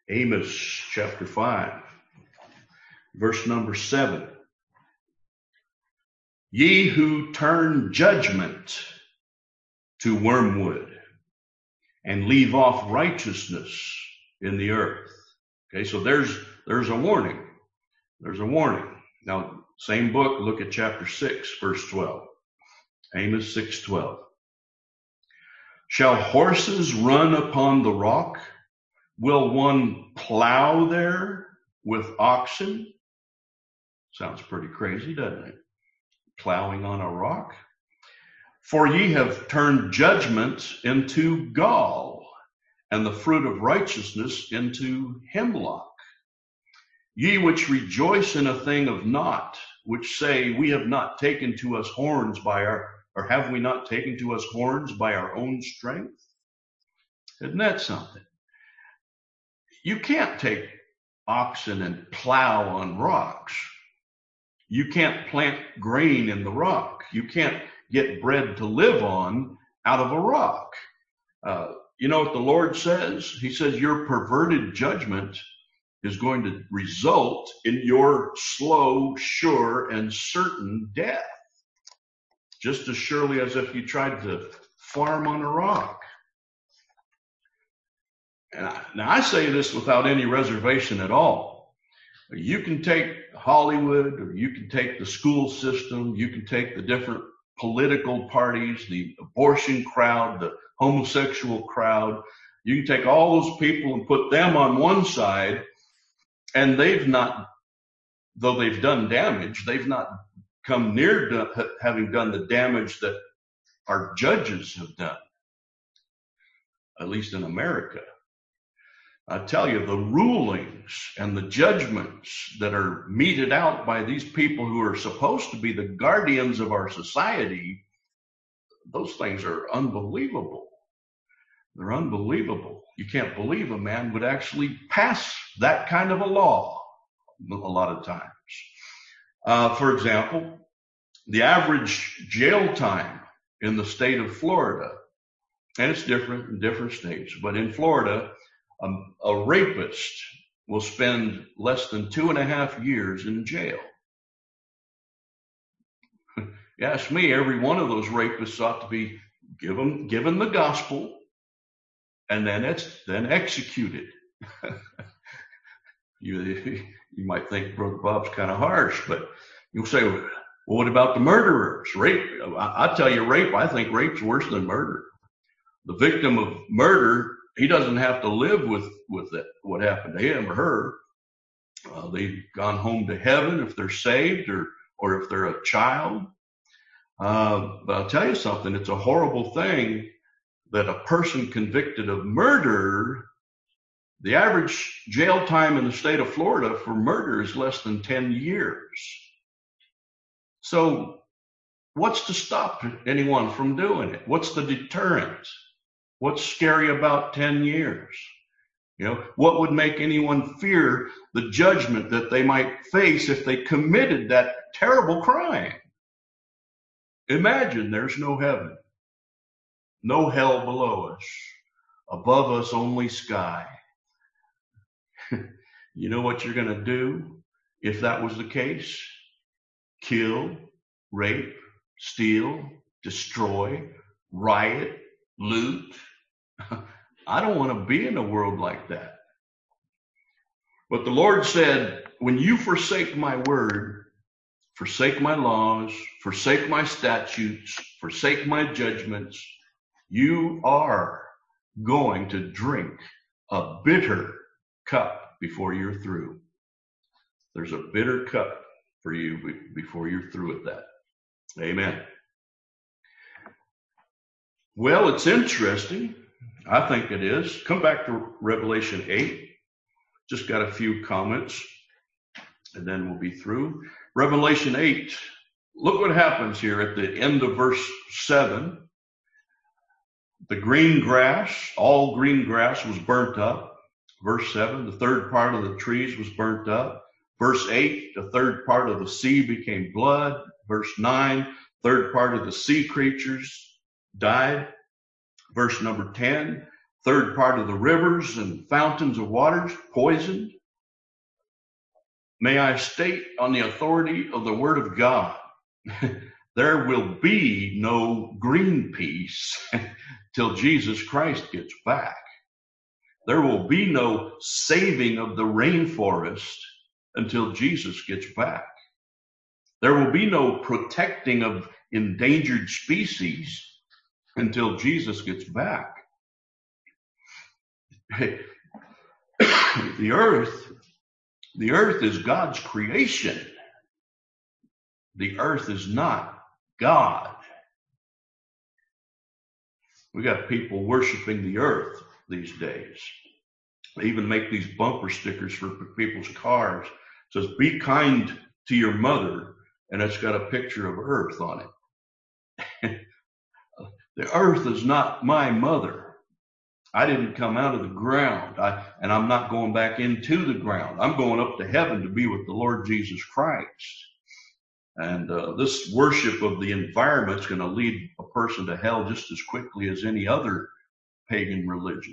A: Amos chapter five, verse number seven. Ye who turn judgment to wormwood and leave off righteousness in the earth. Okay, so there's there's a warning. There's a warning. Now, same book, look at chapter six, verse twelve. Amos six twelve. Shall horses run upon the rock? Will one plow there with oxen? Sounds pretty crazy, doesn't it? Plowing on a rock. For ye have turned judgment into gall, and the fruit of righteousness into hemlock. Ye which rejoice in a thing of naught, which say, we have not taken to us horns by our, or have we not taken to us horns by our own strength? Isn't that something? You can't take oxen and plow on rocks. You can't plant grain in the rock. You can't get bread to live on out of a rock. Uh, you know what the Lord says? He says your perverted judgment is going to result in your slow, sure, and certain death. Just as surely as if you tried to farm on a rock. And I, now I say this without any reservation at all. You can take Hollywood, or you can take the school system, you can take the different political parties, the abortion crowd, the homosexual crowd. You can take all those people and put them on one side, and they've not, though they've done damage, they've not come near to having done the damage that our judges have done, at least in America. I tell you, the rulings and the judgments that are meted out by these people who are supposed to be the guardians of our society, those things are unbelievable. They're unbelievable. You can't believe a man would actually pass that kind of a law a lot of times. Uh, for example, the average jail time in the state of Florida, and it's different in different states, but in Florida, Um, a rapist will spend less than two and a half years in jail. You ask me, every one of those rapists ought to be given, given the gospel and then it's then executed. you, you might think Brother Bob's kind of harsh, but you'll say, well, what about the murderers? Rape, I, I tell you, rape, I think rape's worse than murder. The victim of murder, he doesn't have to live with, with it, what happened to him or her. Uh, they've gone home to heaven if they're saved or, or if they're a child. Uh, but I'll tell you something, it's a horrible thing that a person convicted of murder, the average jail time in the state of Florida for murder is less than ten years. So what's to stop anyone from doing it? What's the deterrent? What's scary about ten years? You know, what would make anyone fear the judgment that they might face if they committed that terrible crime? Imagine there's no heaven, no hell below us, above us only sky. You know what you're going to do if that was the case? Kill, rape, steal, destroy, riot, loot. I don't want to be in a world like that. But the Lord said, when you forsake my word, forsake my laws, forsake my statutes, forsake my judgments, you are going to drink a bitter cup before you're through. There's a bitter cup for you before you're through with that. Amen. Well, it's interesting. I think it is. Come back to Revelation eight. Just got a few comments, and then we'll be through. Revelation eight, look what happens here at the end of verse seven. The green grass, all green grass was burnt up. Verse seven, the third part of the trees was burnt up. Verse eight, the third part of the sea became blood. Verse nine, third part of the sea creatures died. Verse number ten, Third part of the rivers and fountains of waters poisoned. May I state on the authority of the Word of God, there will be no Greenpeace till Jesus Christ gets back. There will be no saving of the rainforest until Jesus gets back. There will be no protecting of endangered species until Jesus gets back. The earth, the earth is God's creation. The earth is not God. We got people worshiping the earth these days. They even make these bumper stickers for people's cars. It says, "Be kind to your mother," and it's got a picture of earth on it. The earth is not my mother. I didn't come out of the ground, I, and I'm not going back into the ground. I'm going up to heaven to be with the Lord Jesus Christ. And uh, this worship of the environment is going to lead a person to hell just as quickly as any other pagan religion.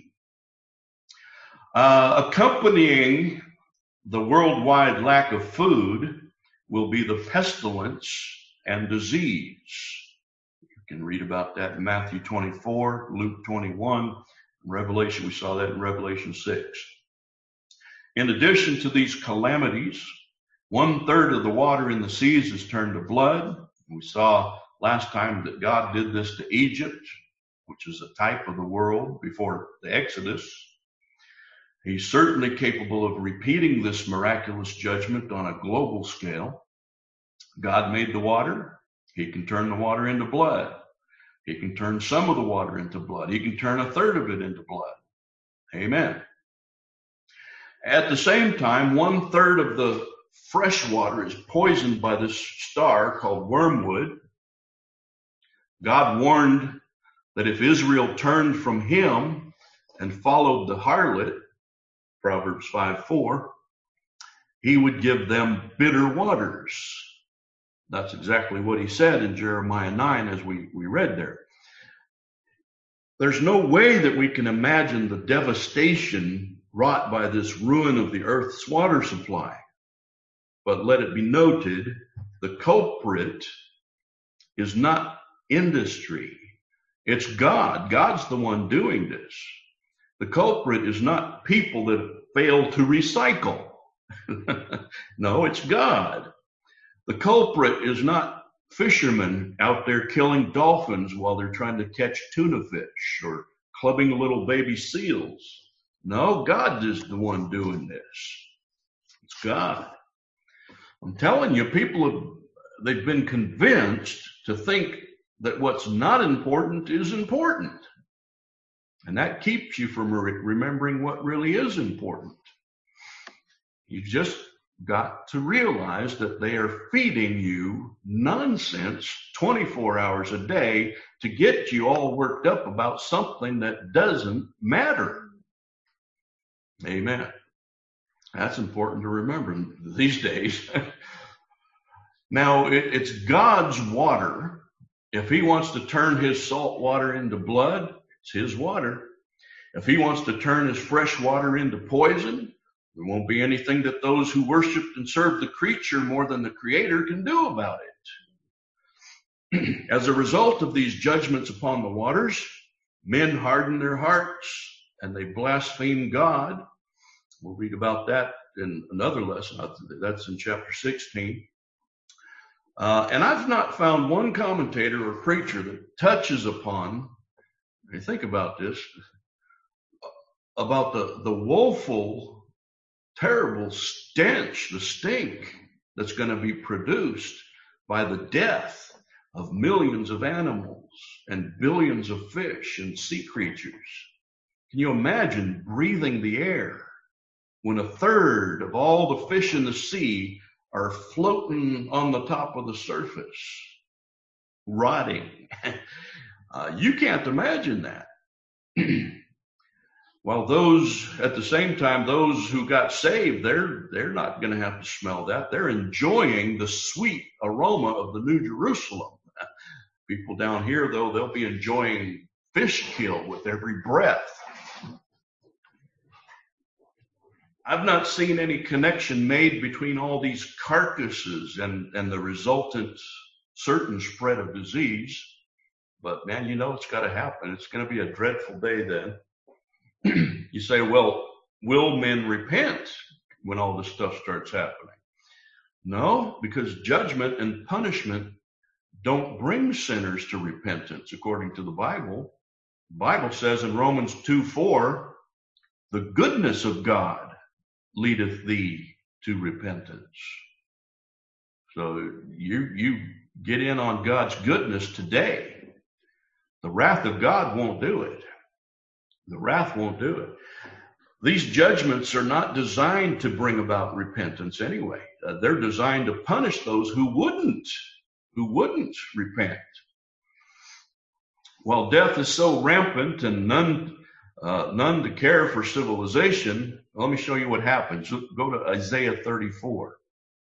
A: Uh, accompanying the worldwide lack of food will be the pestilence and disease. You can read about that in Matthew twenty-four, Luke twenty-one, Revelation. We saw that in Revelation six. In addition to these calamities, one third of the water in the seas is turned to blood. We saw last time that God did this to Egypt, which is a type of the world before the Exodus. He's certainly capable of repeating this miraculous judgment on a global scale. God made the water. He can turn the water into blood. He can turn some of the water into blood. He can turn a third of it into blood. Amen. At the same time, one third of the fresh water is poisoned by this star called wormwood. God warned that if Israel turned from him and followed the harlot, Proverbs five four, he would give them bitter waters. That's exactly what he said in Jeremiah nine, as we, we read there. There's no way that we can imagine the devastation wrought by this ruin of the earth's water supply. But let it be noted, the culprit is not industry. It's God. God's the one doing this. The culprit is not people that fail to recycle. No, it's God. The culprit is not fishermen out there killing dolphins while they're trying to catch tuna fish or clubbing little baby seals. No, God is the one doing this. It's God. I'm telling you, people have, they've been convinced to think that what's not important is important. And that keeps you from re- remembering what really is important. You just got to realize that they are feeding you nonsense twenty-four hours a day to get you all worked up about something that doesn't matter. Amen. That's important to remember these days. Now, it, it's God's water. If he wants to turn his salt water into blood, it's his water. If he wants to turn his fresh water into poison, there won't be anything that those who worshiped and served the creature more than the Creator can do about it. As a result of these judgments upon the waters, men harden their hearts and they blaspheme God. We'll read about that in another lesson. That's in chapter sixteen. Uh, and I've not found one commentator or preacher that touches upon, I think about this, about the, the woeful, terrible stench, the stink that's going to be produced by the death of millions of animals and billions of fish and sea creatures. Can you imagine breathing the air when a third of all the fish in the sea are floating on the top of the surface, rotting? Uh, you can't imagine that. While those, at the same time, those who got saved, they're, they're not going to have to smell that. They're enjoying the sweet aroma of the New Jerusalem. People down here, though, they'll be enjoying fish kill with every breath. I've not seen any connection made between all these carcasses and, and the resultant certain spread of disease. But man, you know it's got to happen. It's going to be a dreadful day then. You say, well, will men repent when all this stuff starts happening? No, because judgment and punishment don't bring sinners to repentance, according to the Bible. The Bible says in Romans two four, the goodness of God leadeth thee to repentance. So you you get in on God's goodness today. The wrath of God won't do it. The wrath won't do it. These judgments are not designed to bring about repentance anyway. Uh, they're designed to punish those who wouldn't, who wouldn't repent. While death is so rampant and none, uh, none to care for civilization, let me show you what happens. Go to Isaiah thirty-four.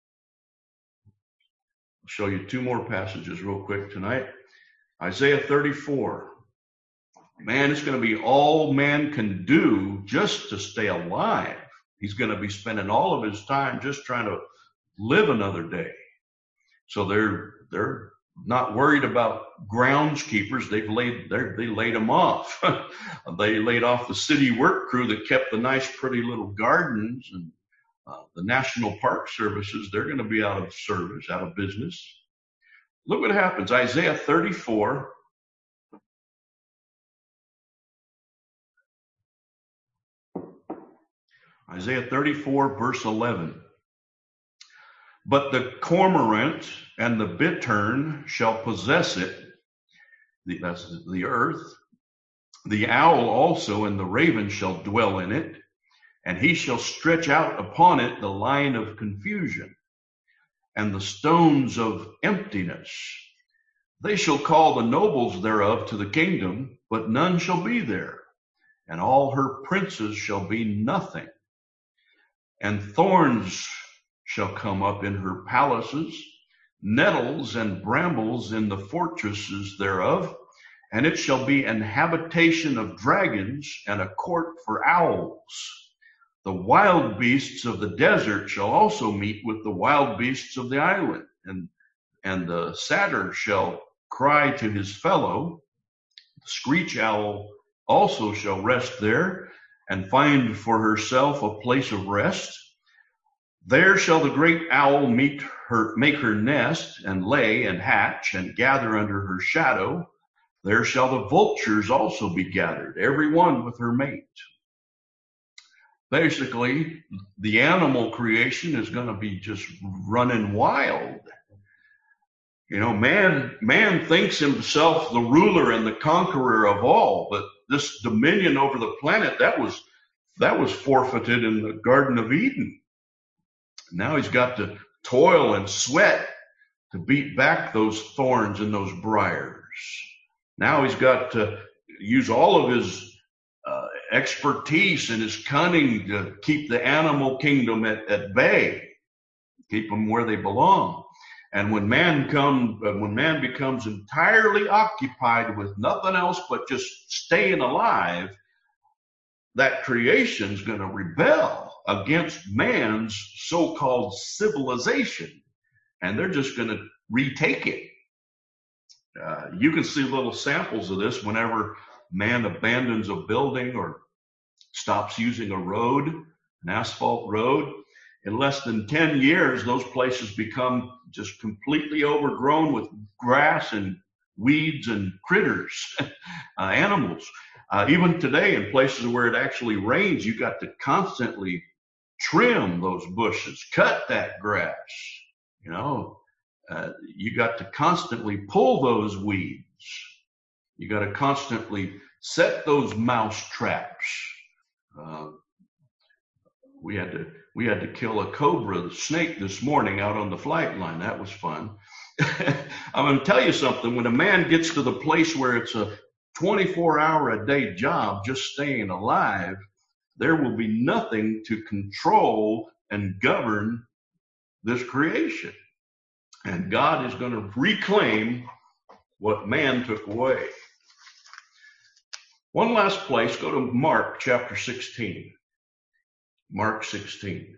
A: I'll show you two more passages real quick tonight. Isaiah thirty-four. Man, it's going to be all man can do just to stay alive. He's going to be spending all of his time just trying to live another day. So they're they're not worried about groundskeepers. They've laid they laid them off. They laid off the city work crew that kept the nice, pretty little gardens, and uh, the National Park Services. They're going to be out of service, out of business. Look what happens. Isaiah thirty-four. Isaiah thirty-four, verse eleven. But the cormorant and the bittern shall possess it, the, that's the earth. The owl also and the raven shall dwell in it, and he shall stretch out upon it the line of confusion and the stones of emptiness. They shall call the nobles thereof to the kingdom, but none shall be there, and all her princes shall be nothing. And thorns shall come up in her palaces, nettles and brambles in the fortresses thereof, and it shall be an habitation of dragons and a court for owls. The wild beasts of the desert shall also meet with the wild beasts of the island, and, and the satyr shall cry to his fellow. The screech owl also shall rest there, and find for herself a place of rest. There shall the great owl meet her, make her nest, and lay and hatch, and gather under her shadow. There shall the vultures also be gathered, every one with her mate. Basically, the animal creation is going to be just running wild. You know, man, man thinks himself the ruler and the conqueror of all, but this dominion over the planet, that was, that was forfeited in the Garden of Eden. Now he's got to toil and sweat to beat back those thorns and those briars. Now he's got to use all of his uh, expertise and his cunning to keep the animal kingdom at, at bay, keep them where they belong. And when man come, when man becomes entirely occupied with nothing else but just staying alive, that creation's going to rebel against man's so-called civilization, and they're just going to retake it. Uh, you can see little samples of this whenever man abandons a building or stops using a road, an asphalt road. In less than ten years, those places become just completely overgrown with grass and weeds and critters, uh, animals. Uh, even today, in places where it actually rains, you got to constantly trim those bushes, cut that grass. You know, uh, you got to constantly pull those weeds. You got to constantly set those mouse traps. Uh, we had to we had to kill a cobra, the snake, this morning out on the flight line. That was fun. I'm going to tell you something. When a man gets to the place where it's a twenty-four hour a day job just staying alive, there will be nothing to control and govern this creation. And God is going to reclaim what man took away. One last place, go to Mark chapter sixteen. Mark sixteen.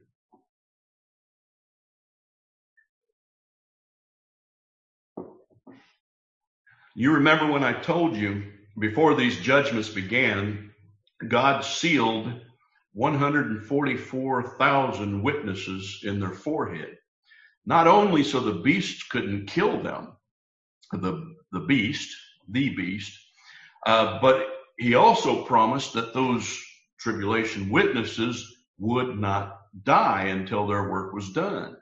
A: You remember when I told you before these judgments began, God sealed one hundred forty-four thousand witnesses in their forehead. Not only so the beast couldn't kill them, the, the beast, the beast, uh, but he also promised that those tribulation witnesses would not die until their work was done.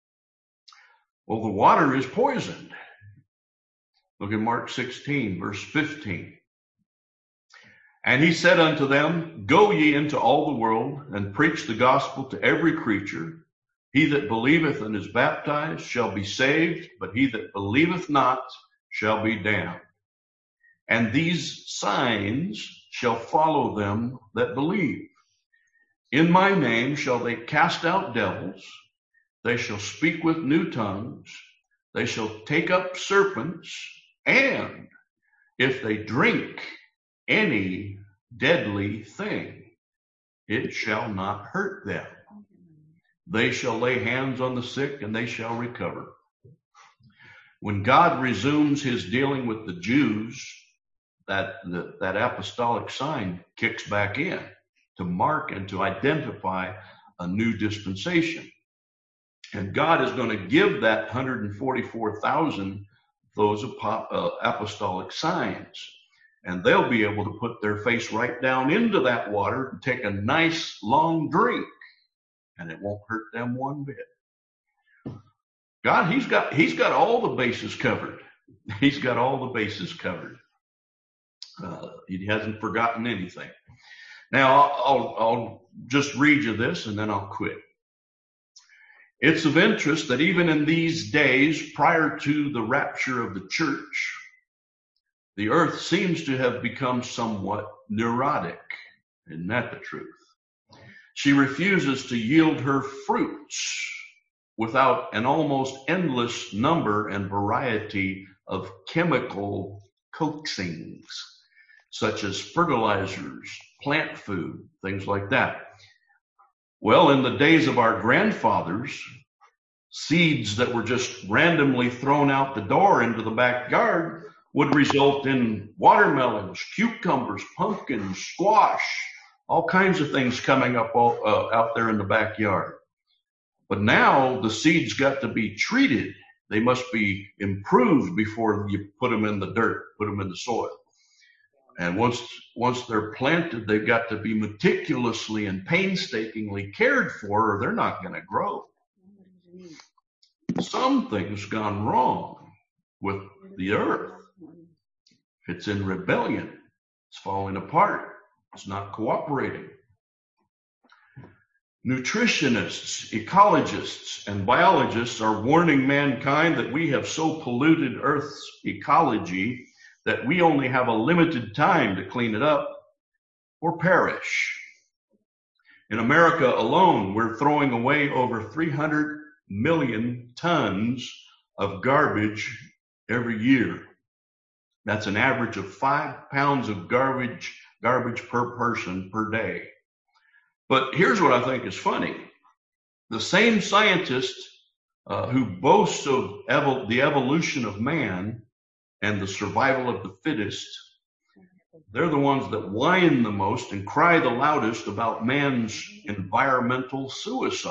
A: Well, the water is poisoned. Look at Mark sixteen, verse fifteen. And he said unto them, Go ye into all the world, and preach the gospel to every creature. He that believeth and is baptized shall be saved, but he that believeth not shall be damned. And these signs shall follow them that believe. In my name shall they cast out devils. They shall speak with new tongues. They shall take up serpents. And if they drink any deadly thing, it shall not hurt them. They shall lay hands on the sick, and they shall recover. When God resumes his dealing with the Jews, that, the, that apostolic sign kicks back in to mark and to identify a new dispensation. And God is going to give that one hundred forty-four thousand those apostolic signs. And they'll be able to put their face right down into that water and take a nice long drink. And it won't hurt them one bit. God, he's got, he's got all the bases covered. He's got all the bases covered. Uh, he hasn't forgotten anything. Now, I'll, I'll, I'll just read you this and then I'll quit. It's of interest that even in these days prior to the rapture of the church, the earth seems to have become somewhat neurotic. Isn't that the truth? She refuses to yield her fruits without an almost endless number and variety of chemical coaxings, such as fertilizers, plant food, things like that. Well, in the days of our grandfathers, seeds that were just randomly thrown out the door into the backyard would result in watermelons, cucumbers, pumpkins, squash, all kinds of things coming up all, uh, out there in the backyard. But now the seeds got to be treated. They must be improved before you put them in the dirt, put them in the soil. And once, once they're planted, they've got to be meticulously and painstakingly cared for, or they're not going to grow. Something's gone wrong with the earth. It's in rebellion. It's falling apart. It's not cooperating. Nutritionists, ecologists, and biologists are warning mankind that we have so polluted Earth's ecology that we only have a limited time to clean it up or perish. In America alone, we're throwing away over three hundred million tons of garbage every year. That's an average of five pounds of garbage, garbage per person per day. But here's what I think is funny. The same scientists uh, who boast of evol- the evolution of man and the survival of the fittest, they're the ones that whine the most and cry the loudest about man's environmental suicide.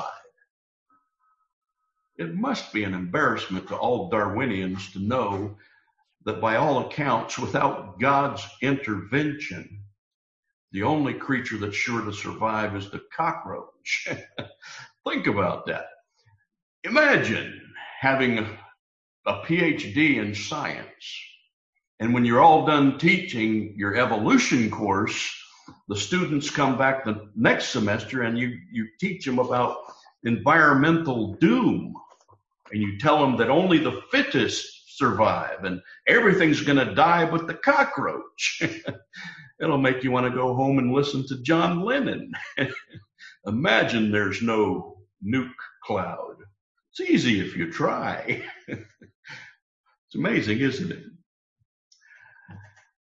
A: It must be an embarrassment to all Darwinians to know that by all accounts, without God's intervention, the only creature that's sure to survive is the cockroach. Think about that. Imagine having a, a P H D in science, and when you're all done teaching your evolution course, the students come back the next semester and you, you teach them about environmental doom, and you tell them that only the fittest survive and everything's going to die but the cockroach. It'll make you want to go home and listen to John Lennon. Imagine there's no nuke cloud. It's easy if you try. It's amazing, isn't it?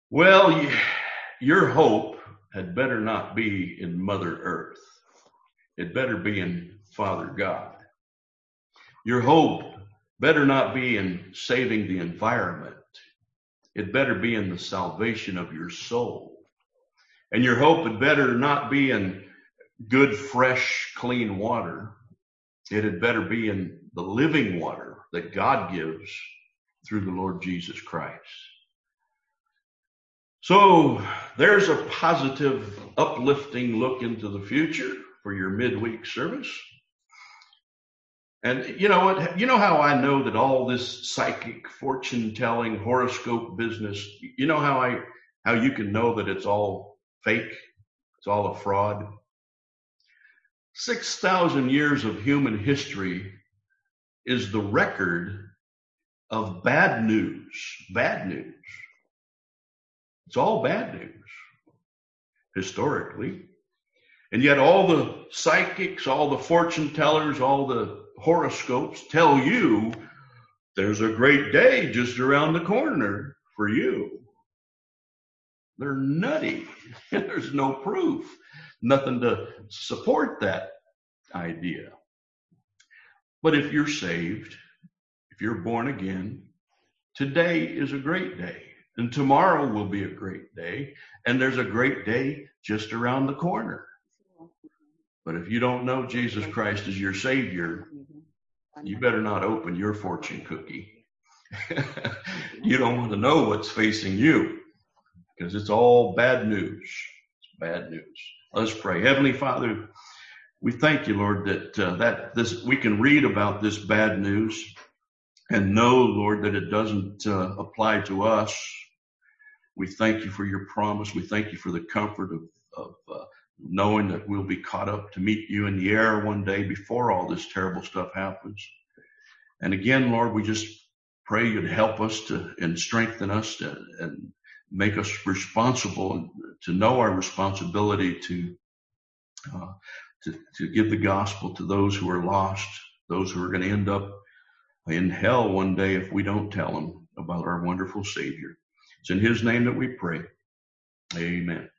A: Well, your hope had better not be in Mother Earth. it better be in Father God. Your hope better not be in saving the environment. It better be in the salvation of your soul. And your hope had better not be in good, fresh, clean water. It had better be in the living water that God gives through the Lord Jesus Christ. So there's a positive, uplifting look into the future for your midweek service. And you know what? You know how I know that all this psychic, fortune-telling, horoscope business, you know how I, how you can know that it's all fake? It's all a fraud? six thousand years of human history is the record of bad news. Bad news. It's all bad news, historically. And yet all the psychics, all the fortune tellers, all the horoscopes tell you there's a great day just around the corner for you. They're nutty. There's no proof, nothing to support that idea. But if you're saved, if you're born again, today is a great day. And tomorrow will be a great day. And there's a great day just around the corner. But if you don't know Jesus Christ as your Savior, you better not open your fortune cookie. You don't want to know what's facing you, because it's all bad news. It's bad news. Let's pray. Heavenly Father, we thank you, Lord, that uh, that this we can read about this bad news and know, Lord, that it doesn't uh, apply to us. We thank you for your promise. We thank you for the comfort of, of uh, knowing that we'll be caught up to meet you in the air one day before all this terrible stuff happens. And again, Lord, we just pray you to help us to and strengthen us to, and make us responsible, to know our responsibility to, uh, to, to give the gospel to those who are lost, those who are going to end up in hell one day if we don't tell them about our wonderful Savior. It's in his name that we pray. Amen.